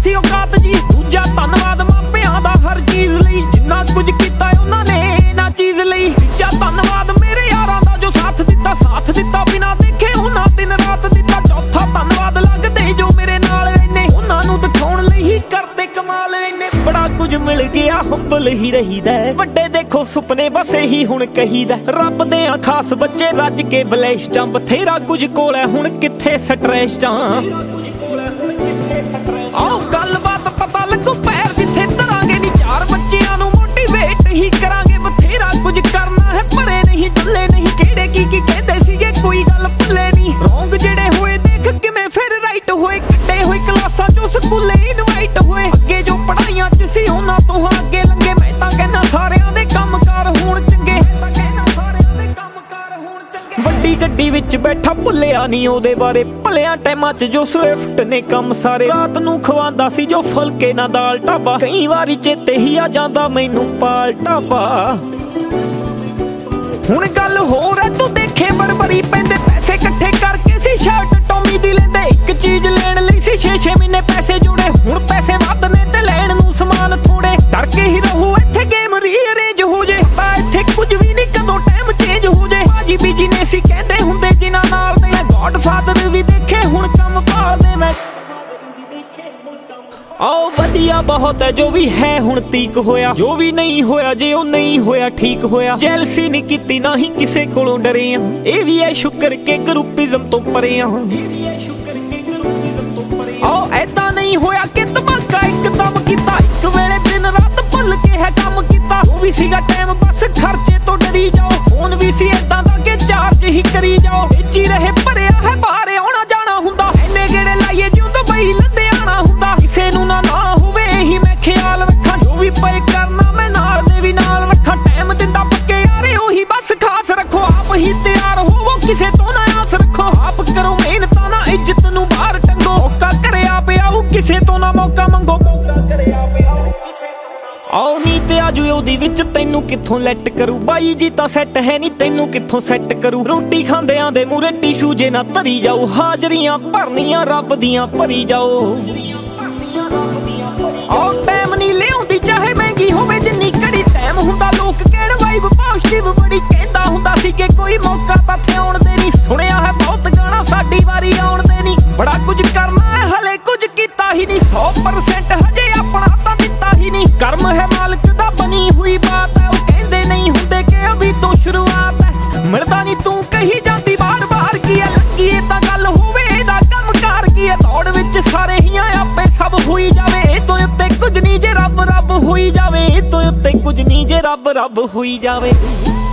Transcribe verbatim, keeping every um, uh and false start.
ਸੀ ਔਕਾਤ ਜੀ। ਦੂਜਾ ਧੰਨਵਾਦ ਮਾਪਿਆਂ ਦਾ ਹਰ ਚੀਜ਼ ਲਈ, ਜਿੰਨਾ ਕੁਝ ਕੀਤਾ ਉਹਨਾਂ ਨੇ ਇਹਨਾਂ ਚੀਜ਼ ਲਈ। ਤੀਜਾ ਧੰਨਵਾਦ ਮੇਰੇ ਯਾਰਾਂ ਦਾ ਜੋ ਸਾਥ ਦਿੱਤਾ, ਸਾਥ ਦਿੱਤਾ ਬਿਨਾਂ ਦੇਖੇ ਉਹਨਾਂ ਦਿਨ ਰਾਤ ਦਿੱਤਾ। ਚੌਥਾ ਧੰਨਵਾਦ ਲੱਗਦੇ ਜੋ ਮੇਰੇ ਨਾਲ ਇੰਨੇ, ਉਹਨਾਂ ਨੂੰ ਦਿਖਾਉਣ ਲਈ ਹੀ ਕਰਦੇ ਕਮਾਲ ਇੰਨੇ। ਬੜਾ ਕੁਝ ਮਿਲ ਗਿਆ ਹੰਬਲ ਹੀ ਰਹੀਦਾ, ਵੱਡੇ ਦੇਖੋ ਸੁਪਨੇ ਬਸ ਇਹੀ ਹੁਣ ਕਹੀਦਾ। ਰੱਬ ਦੇ ਆ ਖਾਸ ਬੱਚੇ ਰੱਜ ਕੇ ਬਲੇਸ਼ਟਾਂ, ਬਥੇਰਾ ਕੁਝ ਕੋਲ ਹੈ ਹੁਣ ਕਿੱਥੇ ਸਟ੍ਰੈਸਾਂ। ਆਓ ਗੱਲਬਾਤ ਪਤਾ ਲੱਗੂ ਪੈਰ ਜਿੱਥੇ ਧਰਾਂਗੇ ਨੀ, ਚਾਰ ਬੱਚਿਆਂ ਨੂੰ ਮੋਟੀਵੇਟ ਹੀ ਕਰਾਂਗੇ। ਬਥੇਰਾ ਕੁਝ ਕਰਨਾ ਹੈ ਪਰੇ ਨਹੀਂ ਡੁੱਲੇ ਨਹੀਂ, ਕਿਹੜੇ ਕੀ ਕੀ ਕਹਿੰਦੇ ਸੀਗੇ ਕੋਈ ਗੱਲ ਭੁੱਲੇ ਨਹੀਂ। ਰੋਂਗ ਜਿਹੜੇ ਹੋਏ ਦੇਖ ਕਿਵੇਂ ਫਿਰ ਰਾਈਟ ਹੋਏ, ਕੱਢੇ ਹੋਏ ਕਲਾਸਾਂ ਚੋਂ ਸਕੂਲੇ ਇਨਵਾਈਟ ਹੋਏ। ਅੱਗੇ ਜੋ ਪੜ੍ਹਾਈਆਂ ਚ ਸੀ ਉਹਨਾਂ ਤੋਂ ਅੱਗੇ ਲੰਘੇ, ਮੈਂ ਤਾਂ ਕਹਿਣਾ ਸਾਰਿਆਂ ਦੇ ਕੰਮਕਾਰ ਹੋਣ ਚੰਗੇ, ਤਾਂ ਕਹਿਣਾ ਸਾਰਿਆਂ ਦੇ ਕੰਮਕਾਰ ਹੋਣ ਚੰਗੇ। ਵੱਡੀ ਗੱਡੀ ਵਿੱਚ ਬੈਠਾ ਭੁੱਲਿਆ ਨਹੀਂ ਉਹਦੇ ਬਾਰੇ, ਭਲਿਆਂ ਟਾਈਮਾਂ ਚ ਜੋ ਸਵਿਫਟ ਨੇ ਕੰਮ ਸਾਰੇ। ਰਾਤ ਨੂੰ ਖਵਾਉਂਦਾ ਸੀ ਜੋ ਫੁਲਕੇ ਨਾ ਦਾਲ ਢਾਬਾ, ਕਈ ਵਾਰੀ ਚੇਤੇ ਹੀ ਆ ਜਾਂਦਾ ਮੈਨੂੰ ਪਾਲ ਢਾਬਾ। ਹੁਣ ਗੱਲ ਹੋਰ ਐ ਤੂੰ ਦੇਖੇ ਬਰਬਰੀ ਪੈਂਦੇ, ਪੈਸੇ ਇਕੱਠੇ ਕਰਕੇ ਸੀ ਸ਼ਰਟ ਟੋਮੀ ਦੀ ਲੈਂਦੇ। ਇੱਕ ਚੀਜ਼ ਲੈਣ ਲਈ ਸੀ ਛੇ ਛੇ ਮਹੀਨੇ ਪੈਸੇ ਜੋੜੇ, ਹੁਣ ਪੈਸੇ ਵੱਧ ਨੇ ਤੇ ਲੈਣ ਨੂੰ ਸਮਾਨ ਥੋੜੇ। ਡਰ ਕੇ ਹੀ ਰਹੋ ਇੱਥੇ ਗੇਮ ਰੀਅਰੇਂਜ ਹੋ ਜੇ, ਤਾਂ ਇੱਥੇ ਕੁਝ ਵੀ ਨਹੀਂ ਕਦੋਂ ਟਾਈਮ ਚੇਂਜ ਹੋ ਜੇ। ਬਾਜੀ ਬੀਜੀ ਨੇ ਸੀ ਕਹਿੰਦੇ ਹੁੰਦੇ ਜਿਨ੍ਹਾਂ ਨਾਲ ਦੇ, ਗॉड ਫਾਦਰ ਵੀ ਦੇਖੇ ਹੁਣ ਕੰਮ ਭਾਲਦੇ। ਮੈਂ ਆਓ ਵਧੀਆ ਬਹੁਤ ਹੈ ਜੋ ਵੀ ਹੈ ਹੁਣ ਤੀਕ ਹੋਇਆ, ਜੋ ਵੀ ਨਹੀਂ ਹੋਇਆ ਜੇ ਉਹ ਨਹੀਂ ਹੋਇਆ ਠੀਕ ਹੋਇਆ। ਜੈਲਸੀ ਨਹੀਂ ਕੀਤੀ ਨਾ ਹੀ ਕਿਸੇ ਕੋਲੋਂ ਡਰੇ ਆ, ਇਹ ਵੀ ਹੈ ਸ਼ੁਕਰ ਕੇ ਗਰੁੱਪਿਜ਼ਮ ਤੋਂ ਪਰੇ ਆ। ਆਓ ਐਦਾਂ ਨਹੀਂ ਹੋਇਆ ਕਿ ਧਮਾਕਾ ਇੱਕਦਮ ਕੀਤਾ, ਇੱਕ ਵੇਲੇ ਦਿਨ ਰਾਤ ਭੁੱਲ ਕੇ ਹੈ ਕੰਮ ਕੀਤਾ। ਉਹ ਵੀ ਸੀਗਾ ਟਾਈਮ ਬਸ ਖਰਚੇ ਤੋਂ ਡਰੀ ਜਾਓ, ਫੋਨ ਵੀ ਸੀ ਏਦਾਂ ਦਾ ਕਿ ਚਾਰਜ ਹੀ ਕਰੀ ਜਾਓ। ਵਿੱਚ ਹੀ ਰਹੇ ਭਰਿਆ ਹੈ ਬਾਹਰ ਆਉਣਾ ਜਾਣਾ ਹੁੰਦਾ, ਇੰਨੇ ਗੇੜੇ ਲਾਈਏ ਜਿਉਂ ਤਾਂ ਬਈ ਲੁਧਿਆਣਾ ਹੁੰਦਾ। ਕਿਸੇ ਨੂੰ ਨਾ ਨਾ ਹੋਵੇ ਇਹੀ ਮੈਂ ਖਿਆਲ ਰੱਖਾਂ, ਜੋ ਵੀ ਪਏ ਕਰਨਾ ਮੈਂ ਨਾਲ ਦੇ ਵੀ ਨਾਲ ਰੱਖਾਂ। ਟਾਈਮ ਦਿੰਦਾ ਪੱਕੇ ਯਾਰੇ ਉਹੀ ਬਸ ਖਾਸ ਰੱਖੋ, ਆਪ ਹੀ ਤਿਆਰ ਹੋਵੋ ਕਿਸੇ ਤੋਂ ਨਾ ਆਸ ਰੱਖੋ। ਆਪ ਕਰੋ ਮਿਹਨਤਾਂ ਨਾ ਇੱਜ਼ਤ ਨੂੰ ਬਾਹਰ ਟੰਗੋ, ਮੌਕਾ ਕਰਿਆ ਪਿਆ ਉਹ ਕਿਸੇ ਤੋਂ ਨਾ ਮੌਕਾ ਮੰਗੋ। ਮੌਕਾ ਕਰਿਆ ਪਿਆ ਉਹ ਕਿਸੇ ਤੋਂ। ਆਓ ਨੀ ਤੇ ਆਜੂ ਉਹਦੀ ਵਿੱਚ ਤੈਨੂੰ ਕਿੱਥੋਂ ਲੈਟ ਕਰੂ, ਬਾਈ ਜੀ ਤਾਂ ਸੈੱਟ ਹੈ ਨੀ ਤੈਨੂੰ ਕਿੱਥੋਂ ਸੈੱਟ ਕਰੂ। ਰੋਟੀ ਖਾਂਦਿਆਂ ਦੇ ਮੂਰੇ ਟਿਸ਼ੂ ਜੇ ਨਾ ਧਰੀ ਜਾਓ, ਹਾਜ਼ਰੀਆਂ ਭਰਨੀਆਂ ਰੱਬ ਦੀਆਂ ਭਰੀ ਜਾਓ। ਆਓ ਟਾਈਮ ਨਹੀਂ ਲਿਆਉਂਦੀ ਚਾਹੇ ਮਹਿੰਗੀ ਹੋਵੇ ਜਿੰਨੀ ਘੜੀ, ਟਾਈਮ ਹੁੰਦਾ ਲੋਕ ਕਹਿਣ ਵਾਈਬ ਪੋਜ਼ਿਟਿਵ ਬੜੀ। ਕਹਿੰਦਾ ਹੁੰਦਾ ਸੀ ਕਿ ਕੋਈ ਮੌਕਾ ਤਾਂ ਥਿਆਉਣ ਦੇ ਨਹੀਂ, ਸੁਣਿਆ ਹੈ ਬਹੁਤ ਗਾਣਾ ਸਾਡੀ ਵਾਰੀ ਆਉਣ ਦੇ ਨਹੀਂ। ਬੜਾ ਕੁਝ ਕਰਨਾ ਹੈ ਹਲੇ ਕੁਝ ਕੀਤਾ ਹੀ ਨਹੀਂ, ਸੌ ਪਰਸੈਂਟ ਹਜੇ ਆਪਣਾ ਤਾਂ ਦਿੱਤਾ ਹੀ ਨਹੀਂ। ਕਰਮ ਹੈ ਮਾਲਕ ਦਾ ਬਣੀ ਹੋਈ ਬਾਤ ਹੈ, ਉਹ ਕਹਿੰਦੇ ਨਹੀਂ ਹੁੰਦੇ ਕਿ ਅਭੀ ਤੋਂ ਸ਼ੁਰੂਆਤ ਹੈ। ਮਿਲਦਾ ਨਹੀਂ ਤੂੰ ਕਹੀ ਜਾਂਦੀ ਬਾਰ ਬਾਰ ਕੀ ਹੈ, ਲੱਗੀਏ ਤਾਂ ਗੱਲ ਹੋਵੇ ਇਹਦਾ ਕੰਮ ਕਾਰ ਕੀ ਹੈ। ਦੌੜ ਵਿੱਚ ਸਾਰੇ ਹੀ ਆਪੇ ਸਭ ਹੋਈ ਜਾਵੇ, ਇਹ ਤੋਂ ਉੱਤੇ ਕੁਝ ਨਹੀਂ ਜੇ ਰੱਬ ਰੱਬ ਹੋਈ ਜਾਵੇ। ਇਹ ਤੋਂ ਉੱਤੇ ਕੁਝ ਨਹੀਂ ਜੇ ਰੱਬ ਰੱਬ ਹੋਈ ਜਾਵੇ।